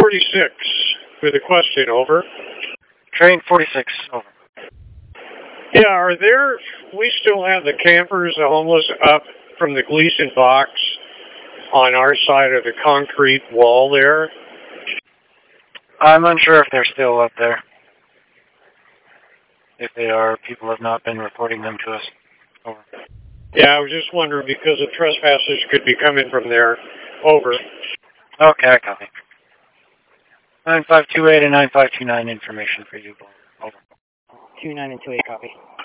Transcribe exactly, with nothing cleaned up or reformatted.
forty-six with a question, over. Train forty-six, over. Yeah, are there, we still have the campers, the homeless, up from the Gleason box on our side of the concrete wall there? I'm unsure if they're still up there. If they are, people have not been reporting them to us. Over. Yeah, I was just wondering because the trespassers could be coming from there. Over. Okay, I copy. nine five two eight and nine five two nine information for you. Over. two nine and two eight, copy.